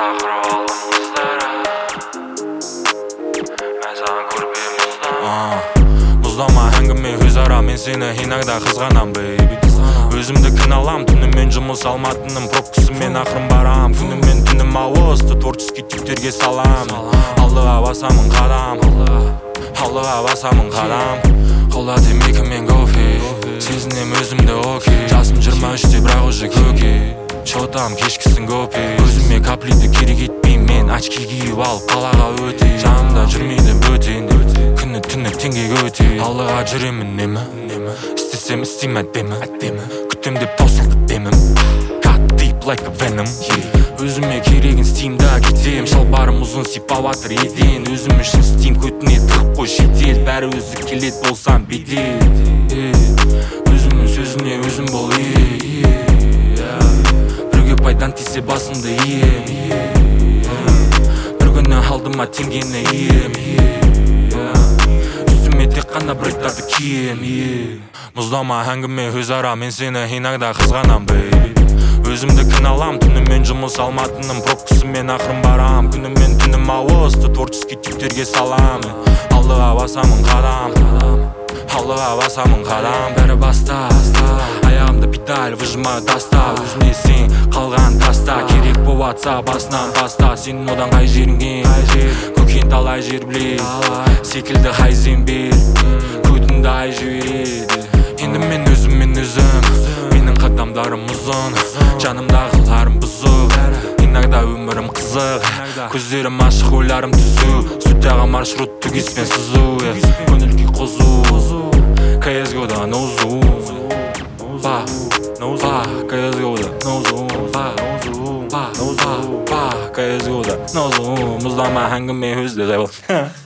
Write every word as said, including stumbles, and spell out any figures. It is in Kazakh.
шақырып алдым қыздары мен саған көрпе мұздамын мұздама әңгіме өзара мен сені иногда қызғанам бейби өзімді кінәлам түнімен жұмыс алматының пробкасымен ақырын барам күнімен түнім ауысты творческий типтерге салам алдыға басамын қадам алдыға басамын қадам қолда темекімен кофе сезінем өзімді окей жасым жиырма үште бірақ уже көке шотам кешкісін көпе өзіме каплиді керек етпейм мен очки киіп алып қалаға өте жанымда жүрмейді бөтен күні түні теңгеге өте алдыға жүремін немі істесем істейм әдемі күтем деп таусылды демім cut deep like a venom өзіме керегін істейм да кетем шалбарым ұзын сипаватыр еден өзім үшін істейм көтіне тығып қой шетел бәрі өзі келет болсам бедел өзімнің сөзіне өзім бол біреуге пайдан тисе басымды ием бір күні алдыма теңгені ием үстіме тек қана брейктарды кием мұздама әңгіме өзара мен сені иногда қызғанам бейби өзімді кінәлам түнімен жұмыс алматының пробкасымен ақырын барам күнімен түнім ауысты творческий типтерге салам алдыға басамын қадам алдыға басамын қадам бәрі баста аяғымда педаль выжимаю таста өзіне сен қалған таста керек болатса басынан баста сенің одан қай жеріңе көкен талай жер біле секілді хайзен бер көтінді ай жібереді енді мен өзіммен өзім менің қадамдарым ұзын жанымдағыларым бұзық иногда өмірім қызық көздерім ашық ойларым түзу судьяға маршрут түгіспен сызу көңіл күй қозу кс года ноузу ба ба кс года ноузу ба ба ба кс года ноузу мұздама әңгіме өзде